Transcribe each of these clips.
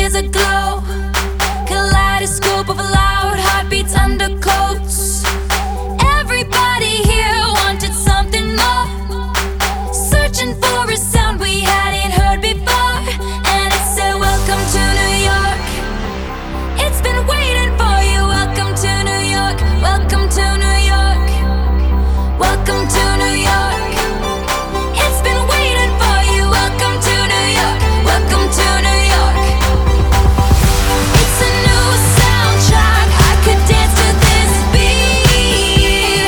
is aglow. Kaleidoscope of loud heartbeats, undercoats. Everybody here wanted something more, searching for a sound we hadn't heard before. And it said, welcome to New York. It's been waiting for you. Welcome to New York. Welcome to New York. Welcome to New York. It's been waiting for you. Welcome to New York. Welcome to New York. It's a new soundtrack. I could dance to this beat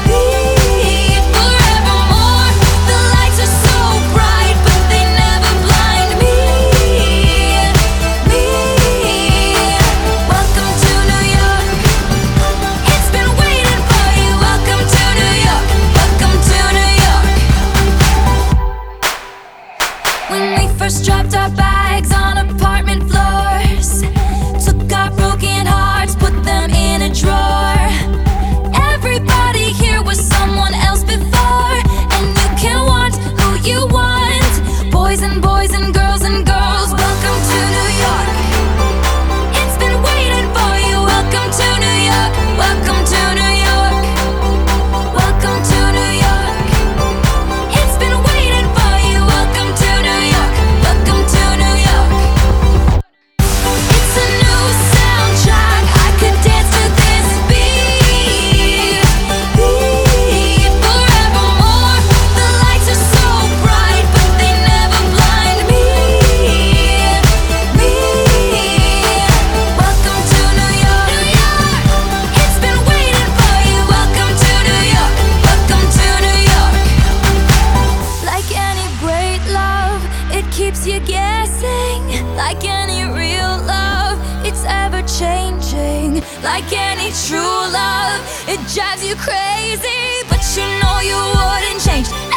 forevermore. The lights are so bright, but they never blind me. Welcome to New York. It's been waiting for you. Welcome to New York. Welcome to New York. When we first dropped our bags on apartment floors, took our broken hearts, put them in a drawer. Everybody here was someone else before, and you can want who you want. Boys and boys and girls and girls. Welcome to New York. It's been waiting for you. Welcome to New York. Welcome to New York. Welcome to New York. It's been waiting for you. Welcome to New York. Welcome to New York. It's a new soundtrack. I could dance to this beat forevermore. The lights are so bright, but they never blind me. Welcome to New York. It's been waiting for you. Welcome to New York. Welcome to New York. Like any great love, it keeps you guessing. Like any real love, it's ever changing. Like any true love, it drives you crazy, but you know you wouldn't change